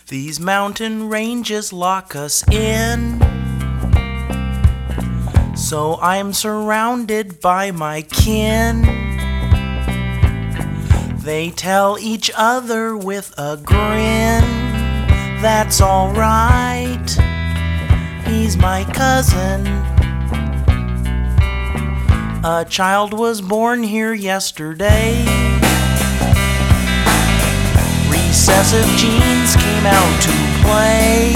These mountain ranges lock us in, so I'm surrounded by my kin. They tell each other with a grin, that's alright, he's my cousin. A child was born here yesterday. Recessive genes came out to play,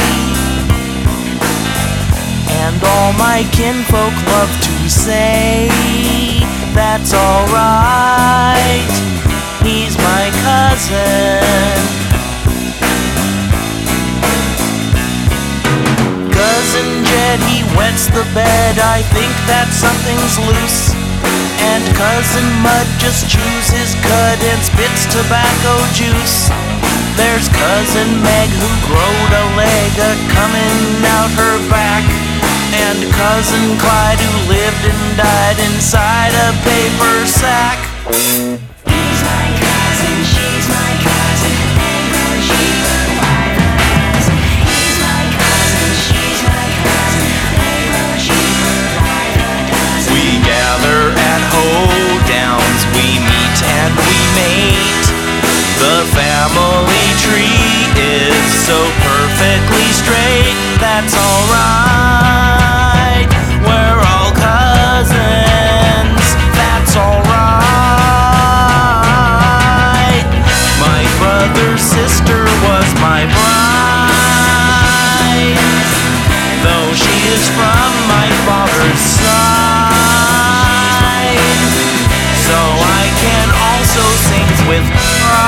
and all my kinfolk love to say, that's alright, he's my cousin. Cousin Jed, he wets the bed, I think that something's loose. And Cousin Mud just chews his cud and spits tobacco juice. There's Cousin Meg who growed a leg a-comin' out her back, and Cousin Clyde who lived and died inside a paper sack. He's my cousin, she's my cousin, they grow sheep for 5 us. He's my cousin, she's my cousin, they grow sheep for 5 dozen. We gather at hoedowns, we meet and we mate. The family tree is so perfectly straight, that's alright, we're all cousins, that's alright. My brother's sister was my bride, though she is from my father's side, so I can also sing with pride.